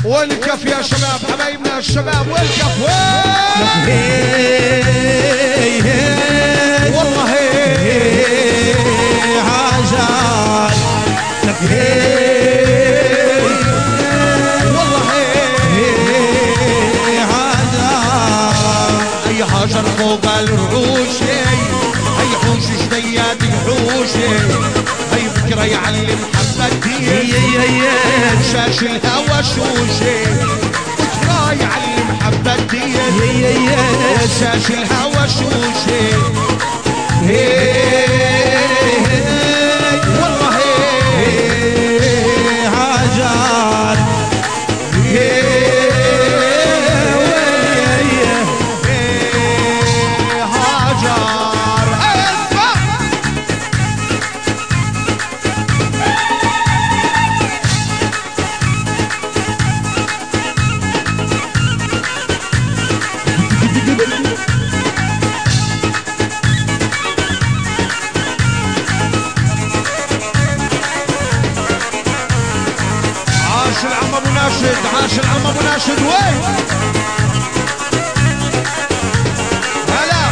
والكف يا شباب حبايبنا الشباب والكف وين والله هاجر لك والله هاجر اي هاجر فوق الرعوش اي حوش جديات الحوش اي بكره يعلم حبتي شاش الهوى شوشي بكره يعلم حبتي شاش الهوى شوشي والله هاجر هاجر اسمع عاش العم ابو ناشد عاش العم ابو ناشد وين هلا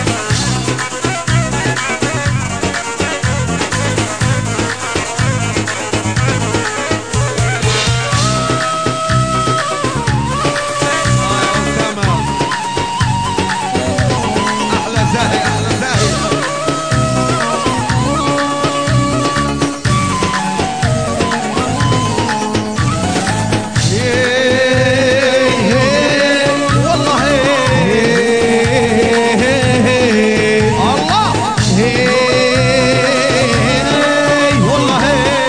تمام احلى زاهي احلى زاهي والله الله والله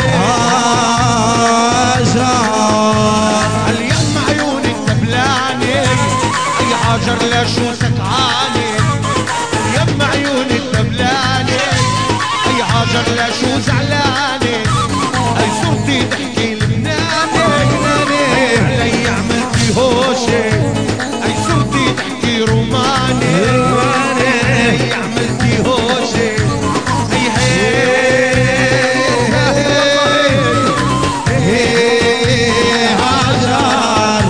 اليوم عيون الدبلاني اي حجر لشو سكعاني اليوم عيون الدبلاني اي حجر لشو زعلاني اي صرتي تحكي لبناني علي عملتي هوشي اي صرتي تحكي روماني علي عملتي هوشي اي هي هاجر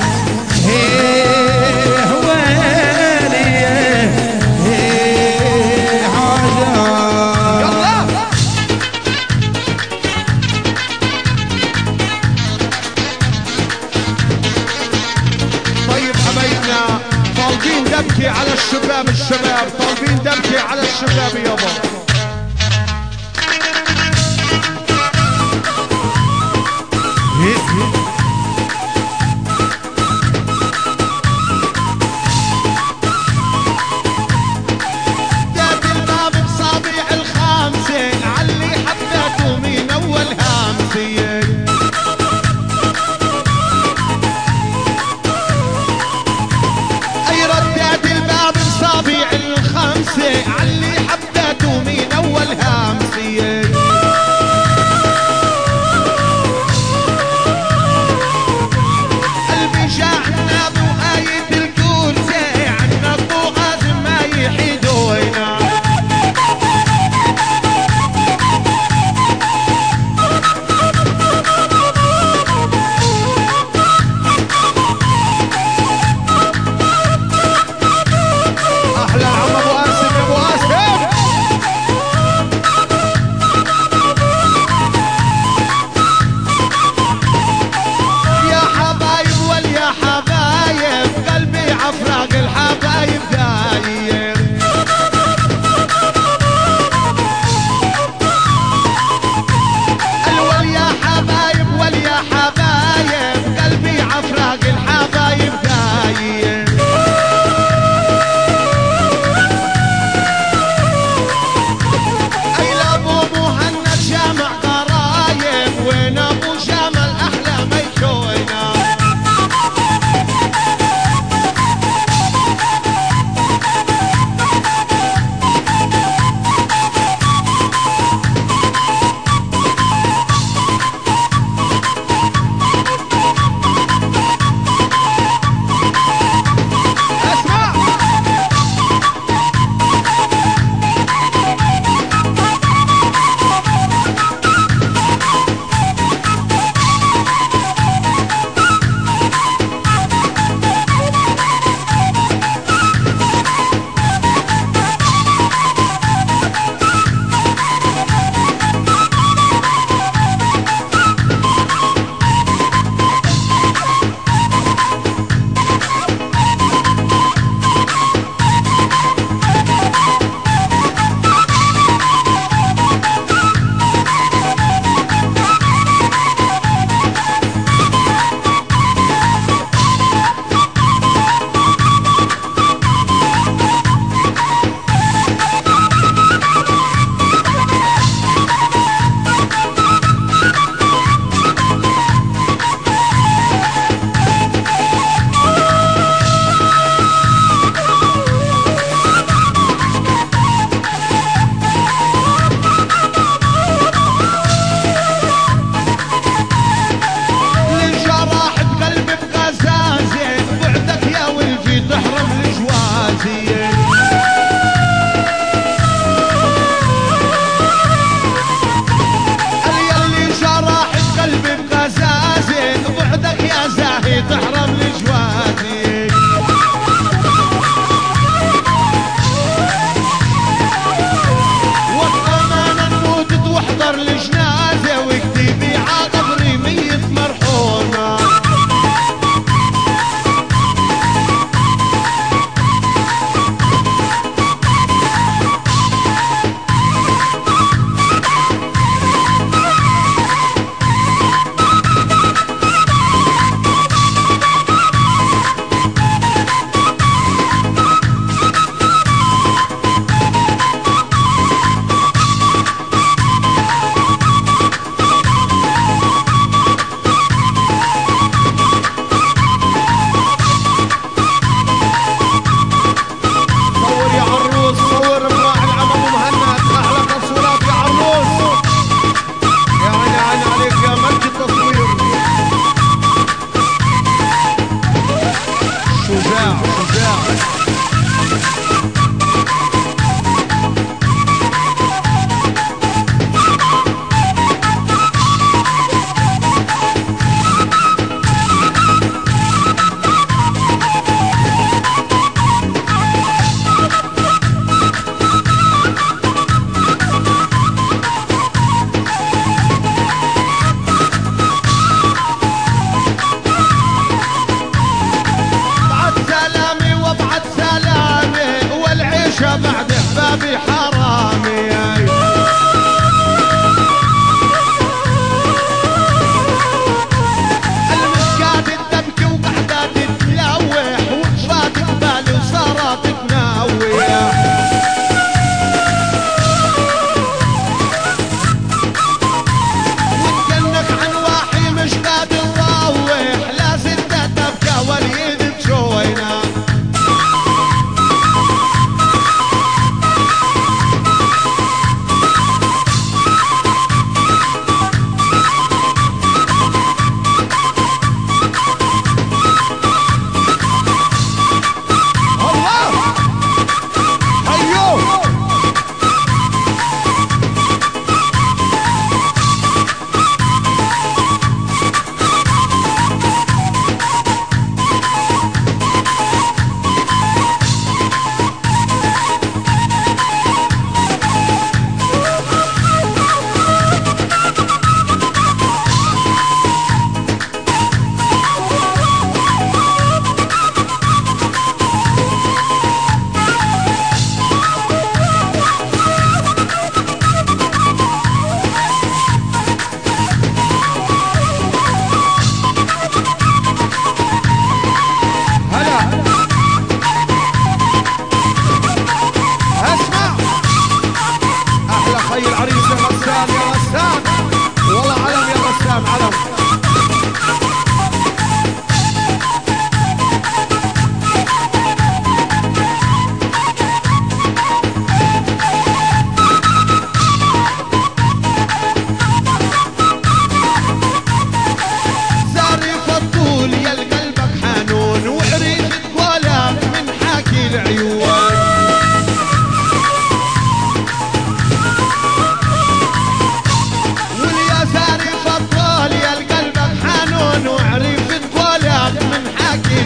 يلا طيب حبايبنا طالبين دبكة على الشباب الشباب طالبين دبكة على الشباب يابا داب الباب بصابع الخامسة علي حباته من أول هامسة أي رداد الباب بصابع الخامسة علي حباته من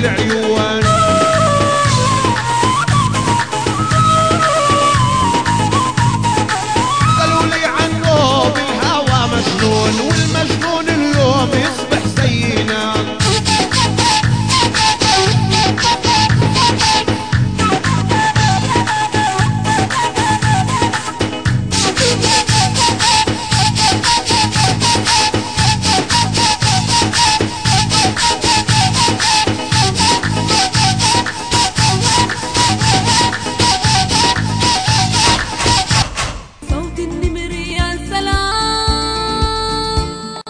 العيون